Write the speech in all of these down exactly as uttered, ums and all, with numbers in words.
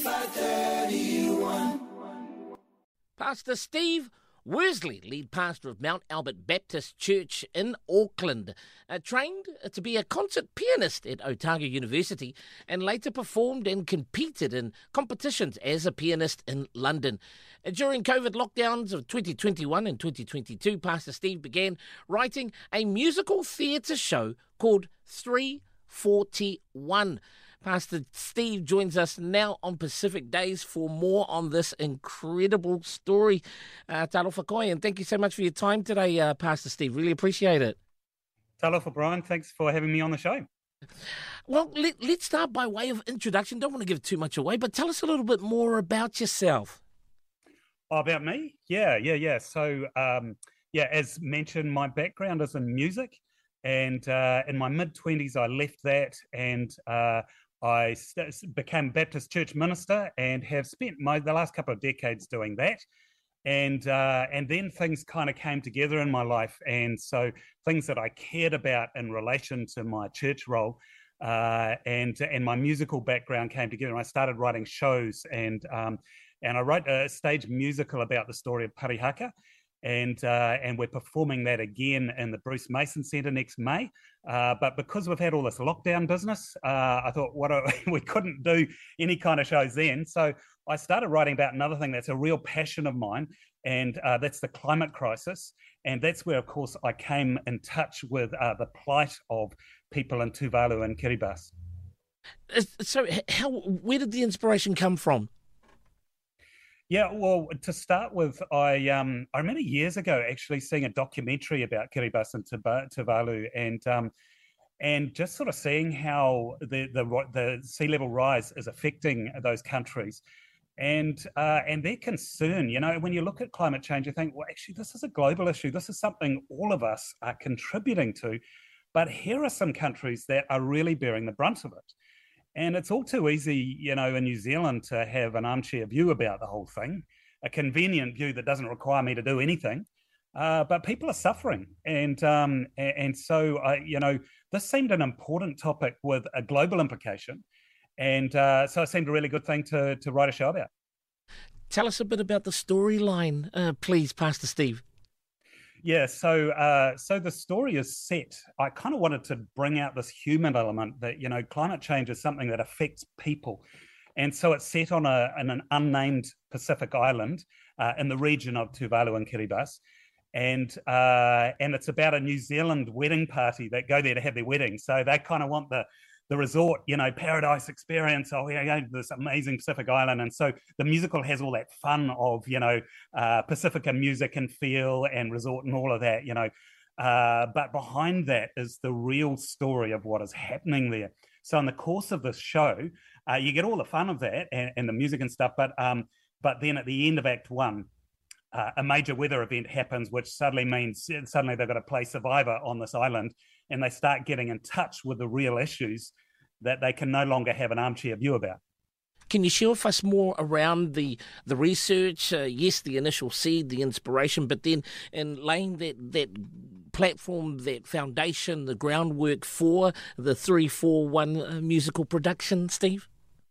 Pastor Steve Worsley, lead pastor of Mount Albert Baptist Church in Auckland, uh, trained to be a concert pianist at Otago University and later performed and competed in competitions as a pianist in London. Uh, during COVID lockdowns of twenty twenty-one and twenty twenty-two, Pastor Steve began writing a musical theatre show called three forty-one. Pastor Steve joins us now on Pacific Days for more on this incredible story. Uh, Talofa koe, and thank you so much for your time today, uh, Pastor Steve. Really appreciate it. Talofa, Brian. Thanks for having me on the show. Well, let, let's start by way of introduction. Don't want to give too much away, but tell us a little bit more about yourself. Oh, about me? Yeah, yeah, yeah. So, um, yeah, as mentioned, my background is in music. And uh, in my mid-twenties, I left that and uh, I st- became Baptist church minister and have spent my, the last couple of decades doing that. And uh, and then things kind of came together in my life. And so things that I cared about in relation to my church role uh, and and my musical background came together. And I started writing shows and um, and I wrote a stage musical about the story of Parihaka. And uh, and we're performing that again in the Bruce Mason Centre next May. Uh, but because we've had all this lockdown business, uh, I thought what a, we couldn't do any kind of shows then. So I started writing about another thing that's a real passion of mine, and uh, that's the climate crisis. And that's where, of course, I came in touch with uh, the plight of people in Tuvalu and Kiribati. So how, where did the inspiration come from? Yeah, well, to start with, I um, I remember years ago actually seeing a documentary about Kiribati and Tuvalu, and um, and just sort of seeing how the the the sea level rise is affecting those countries, and uh, and their concern. You know, when you look at climate change, you think, well, actually, this is a global issue. This is something all of us are contributing to, but here are some countries that are really bearing the brunt of it. And it's all too easy, you know, in New Zealand to have an armchair view about the whole thing, a convenient view that doesn't require me to do anything. Uh, but people are suffering. And um, and so, uh, you know, this seemed an important topic with a global implication. And uh, so it seemed a really good thing to, to write a show about. Tell us a bit about the storyline, uh, please, Pastor Steve. Yeah, so uh, so the story is set. I kind of wanted to bring out this human element that, you know, climate change is something that affects people. And so it's set on, a, on an unnamed Pacific island uh, in the region of Tuvalu and Kiribati. And, uh, and it's about a New Zealand wedding party that go there to have their wedding. So they kind of want the the resort, you know, paradise experience. Oh, yeah, yeah, this amazing Pacific island. And so the musical has all that fun of, you know, uh, Pacifica music and feel and resort and all of that, you know. Uh, but behind that is the real story of what is happening there. So in the course of this show, uh, you get all the fun of that and, and the music and stuff. But um, but then at the end of Act One, uh, a major weather event happens, which suddenly means suddenly they've got to play Survivor on this island. And they start getting in touch with the real issues that they can no longer have an armchair view about. Can you share with us more around the the research? Uh, yes, the initial seed, the inspiration, but then in laying that that platform, that foundation, the groundwork for the three four one uh, musical production, Steve?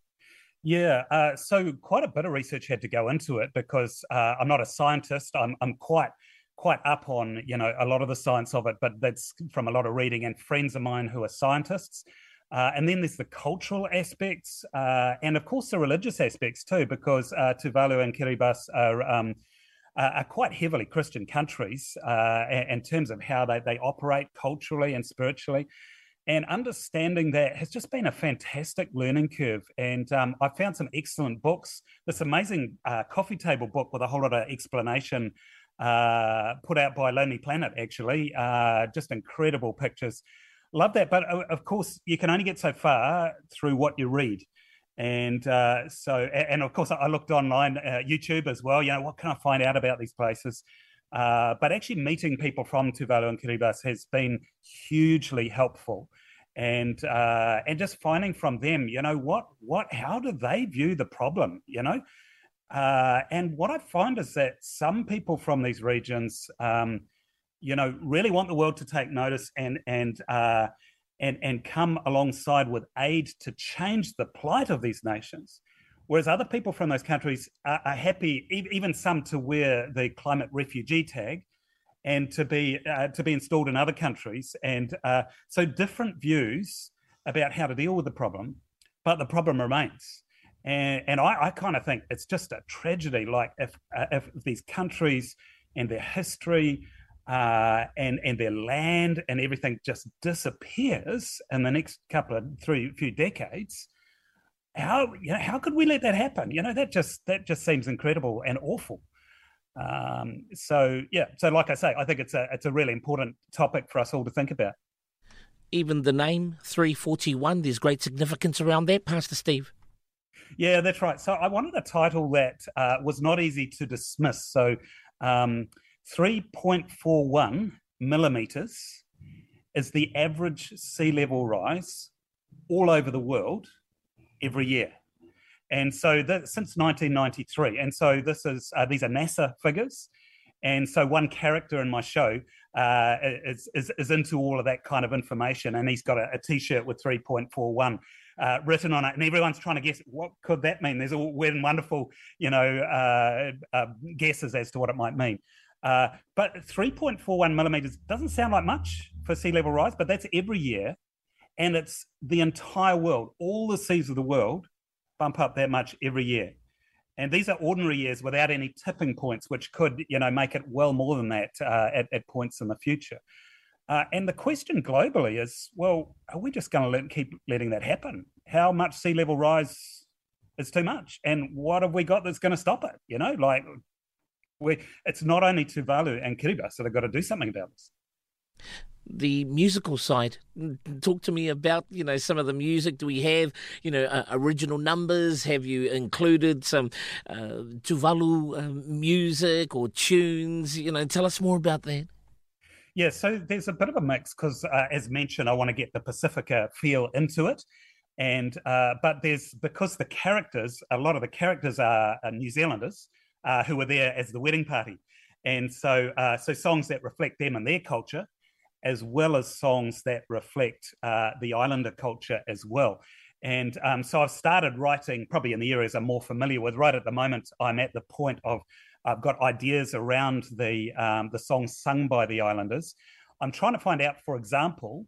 Yeah, uh, so quite a bit of research had to go into it because uh, I'm not a scientist. I'm I'm quite quite up on, you know, a lot of the science of it, but that's from a lot of reading and friends of mine who are scientists. Uh, and then there's the cultural aspects uh, and, of course, the religious aspects too, because uh, Tuvalu and Kiribati are, um, are quite heavily Christian countries uh, in terms of how they, they operate culturally and spiritually. And understanding that has just been a fantastic learning curve. And um, I found some excellent books, this amazing uh, coffee table book with a whole lot of explanation uh, put out by Lonely Planet, actually, uh, just incredible pictures. Love that. But of course, you can only get so far through what you read. And uh, so, and of course, I looked online, uh, YouTube as well. You know, what can I find out about these places? Uh, but actually meeting people from Tuvalu and Kiribati has been hugely helpful. And uh, and just finding from them, you know, what, what, how do they view the problem, you know? Uh, and what I find is that some people from these regions, um, you know, really want the world to take notice and and uh, and and come alongside with aid to change the plight of these nations. Whereas other people from those countries are, are happy, even some, to wear the climate refugee tag and to be uh, to be installed in other countries. And uh, so different views about how to deal with the problem, but the problem remains. And, and I, I kind of think it's just a tragedy. Like if, uh, if these countries and their history uh, and, and their land and everything just disappears in the next couple of three few decades, how you know how could we let that happen? You know, that just that just seems incredible and awful. Um, so yeah, so like I say, I think it's a it's a really important topic for us all to think about. Even the name three forty-one, there's great significance around that, Pastor Steve. Yeah, that's right. So I wanted a title that uh, was not easy to dismiss. So um, three point four one millimeters is the average sea level rise all over the world every year. And so that, since nineteen ninety-three. And so this is uh, these are NASA figures. And so one character in my show uh, is, is, is into all of that kind of information. And he's got a, a T-shirt with three point four one uh, written on it. And everyone's trying to guess, what could that mean? There's all weird and wonderful, you know, uh, uh, guesses as to what it might mean. Uh, but three point four one millimeters doesn't sound like much for sea level rise, but that's every year. And it's the entire world, all the seas of the world bump up that much every year. And these are ordinary years without any tipping points, which could, you know, make it well more than that uh, at, at points in the future. Uh, and the question globally is, well, are we just going to let, keep letting that happen? How much sea level rise is too much? And what have we got that's going to stop it? You know, like, we, it's not only Tuvalu and Kiribati that have got to do something about this. The musical side, talk to me about, you know, some of the music. Do we have, you know, uh, original numbers? Have you included some uh, Tuvalu uh, music or tunes? You know, tell us more about that. Yeah, so there's a bit of a mix because, uh, as mentioned, I want to get the Pacifica feel into it. And uh, but there's, because the characters, a lot of the characters are, are New Zealanders uh, who were there as the wedding party. And so, uh, so songs that reflect them and their culture, as well as songs that reflect uh, the Islander culture as well. And um, so I've started writing probably in the areas I'm more familiar with. Right at the moment, I'm at the point of, I've got ideas around the, um, the songs sung by the Islanders. I'm trying to find out, for example,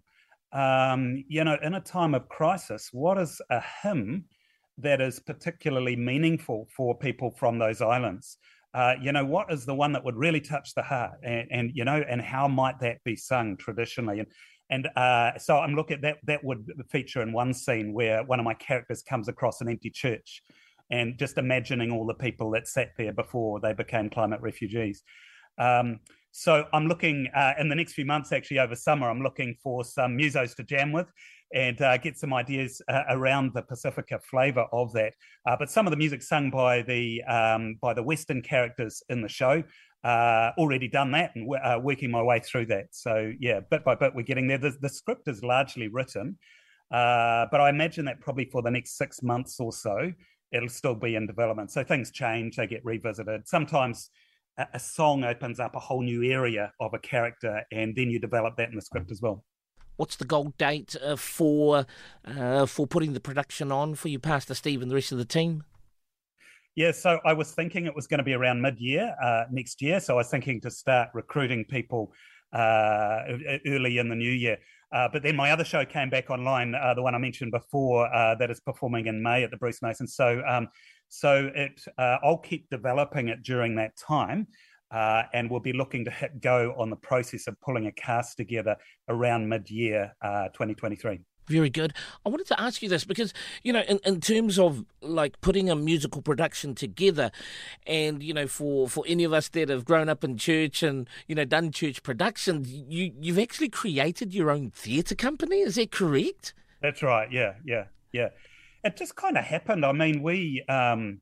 um, you know, in a time of crisis, what is a hymn that is particularly meaningful for people from those islands? Uh, you know, what is the one that would really touch the heart, and, and you know, and how might that be sung traditionally? And and uh, so I'm looking at that. That would feature in one scene where one of my characters comes across an empty church, and just imagining all the people that sat there before they became climate refugees. Um, so I'm looking uh, in the next few months, actually over summer, I'm looking for some musos to jam with and uh, get some ideas uh, around the Pacifica flavour of that. Uh, but some of the music sung by the um, by the Western characters in the show, uh, already done that and uh, working my way through that. So yeah, bit by bit we're getting there. The, the script is largely written, uh, but I imagine that probably for the next six months or so, it'll still be in development. So things change, they get revisited. Sometimes a, a song opens up a whole new area of a character, and then you develop that in the script as well. What's the goal date uh, for uh, for putting the production on for you, Pastor Steve, and the rest of the team? Yeah, so I was thinking it was going to be around mid-year uh, next year. So I was thinking to start recruiting people uh, early in the new year. Uh, but then my other show came back online, uh, the one I mentioned before, uh, that is performing in May at the Bruce Mason. So, um, so it uh, I'll keep developing it during that time. Uh, and we'll be looking to hit go on the process of pulling a cast together around mid-year uh, twenty twenty-three. Very good. I wanted to ask you this because, you know, in, in terms of like putting a musical production together, and, you know, for, for any of us that have grown up in church and, you know, done church productions, you, you've actually created your own theatre company. Is that correct? That's right. Yeah, yeah, yeah. It just kind of happened. I mean, we... Um,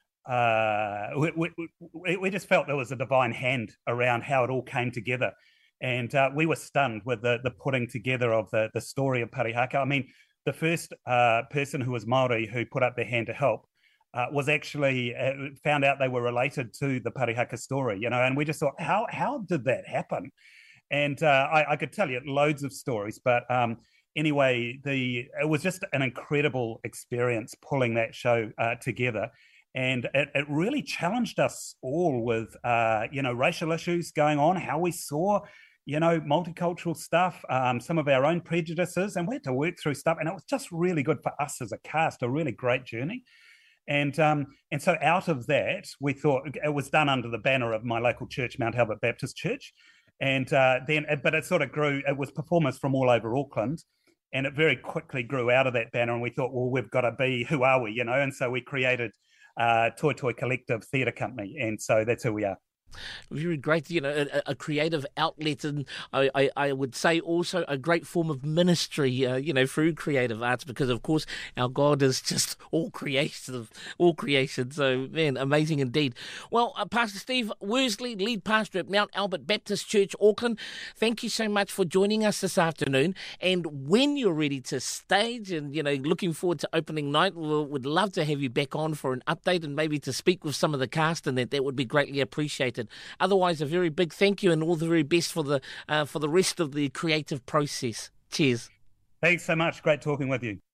Uh, we, we, we just felt there was a divine hand around how it all came together. And uh, we were stunned with the, the putting together of the, the story of Parihaka. I mean, the first uh, person who was Māori who put up their hand to help uh, was actually uh, found out they were related to the Parihaka story, you know, and we just thought, how how did that happen? And uh, I, I could tell you loads of stories, but um, anyway, the it was just an incredible experience pulling that show uh, together. And it, it really challenged us all with, uh, you know, racial issues going on, how we saw, you know, multicultural stuff, um, some of our own prejudices, and we had to work through stuff. And it was just really good for us as a cast, a really great journey. And um, and so out of that, we thought it was done under the banner of my local church, Mount Albert Baptist Church. And uh, then, but it sort of grew, it was performers from all over Auckland. And it very quickly grew out of that banner. And we thought, well, we've got to be, who are we, you know? And so we created uh, Toi Toi Collective Theatre Company. And so that's who we are. Very great, you know, a, a creative outlet, and I, I, I would say also a great form of ministry, uh, you know, through creative arts, because of course our God is just all creative, all creation. So, man, amazing indeed. Well, uh, Pastor Steve Worsley, lead pastor at Mount Albert Baptist Church, Auckland, thank you so much for joining us this afternoon. And when you're ready to stage and, you know, looking forward to opening night, we would love to have you back on for an update and maybe to speak with some of the cast, and that that would be greatly appreciated. Otherwise, a very big thank you and all the very best for the uh, for the rest of the creative process. Cheers. Thanks so much. Great talking with you.